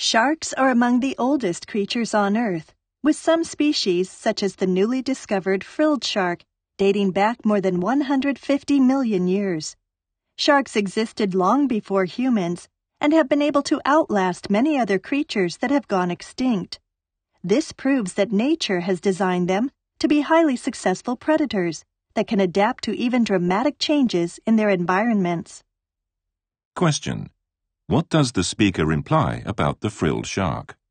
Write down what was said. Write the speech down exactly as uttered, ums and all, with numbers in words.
Sharks are among the oldest creatures on Earth, with some species, such as the newly discovered frilled shark, dating back more than one hundred fifty million years. Sharks existed long before humans and have been able to outlast many other creatures that have gone extinct. This proves that nature has designed them to be highly successful predators that can adapt to even dramatic changes in their environments. Question. What does the speaker imply about the frilled shark?